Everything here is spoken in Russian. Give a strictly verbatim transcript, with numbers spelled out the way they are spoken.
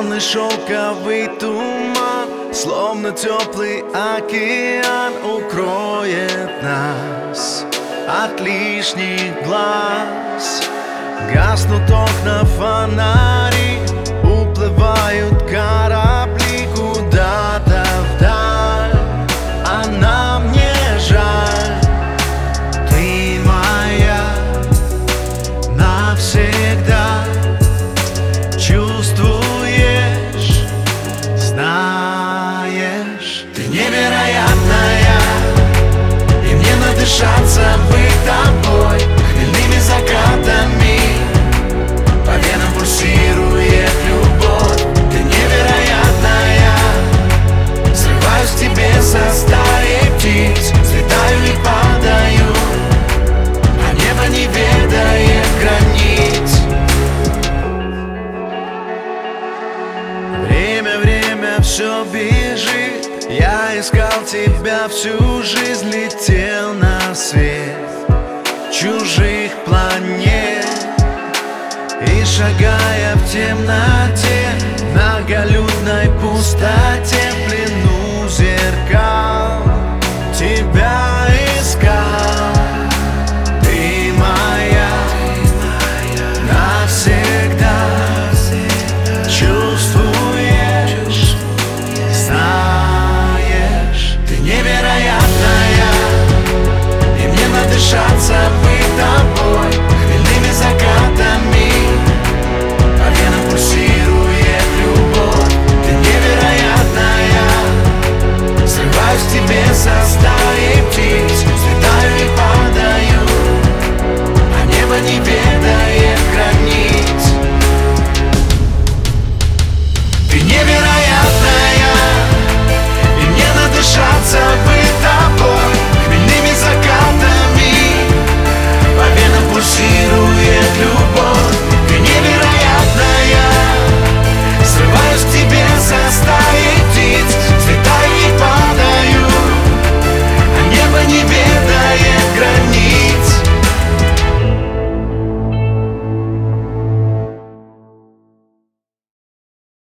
Темный шелковый туман, словно теплый океан, укроет нас от лишних глаз. Гаснут окна, фонари, уплывают корабли куда-то вдаль, а нам не жаль. Ты моя навсегда. Чувствуешь, знаешь, ты невероятная, и мне надышаться быть тобой хмельными закатами. По венам пульсирует любовь. Ты невероятная, срываюсь к тебе со стаи птиц, взлетаю и падаю, а небо не ведает границ. Время, время все бежит. Я искал тебя всю жизнь, летел на свет чужих планет. И шагая в темноте, многолюдной пустоте, в плену зеркал тебя искал. Ты моя навсегда. Чувствуешь, знаешь, ты невероятная, и мне надышаться